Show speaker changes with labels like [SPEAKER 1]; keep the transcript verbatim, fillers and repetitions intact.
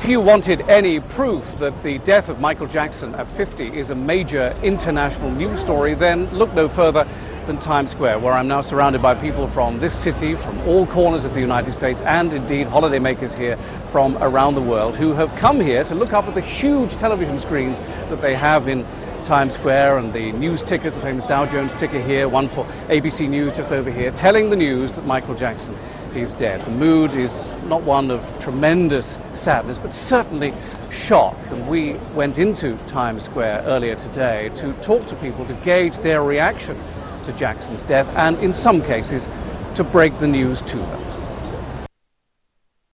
[SPEAKER 1] If you wanted any proof that the death of Michael Jackson at fifty is a major international news story, then look no further than Times Square, where I'm now surrounded by people from this city, from all corners of the United States, and indeed holidaymakers here from around the world who have come here to look up at the huge television screens that they have in Times Square, and the news tickers, the famous Dow Jones ticker here, one for A B C News just over here, telling the news that Michael Jackson is dead. The mood is not one of tremendous sadness, but certainly shock. And we went into Times Square earlier today to talk to people to gauge their reaction to Jackson's death, and in some cases to break the news to them.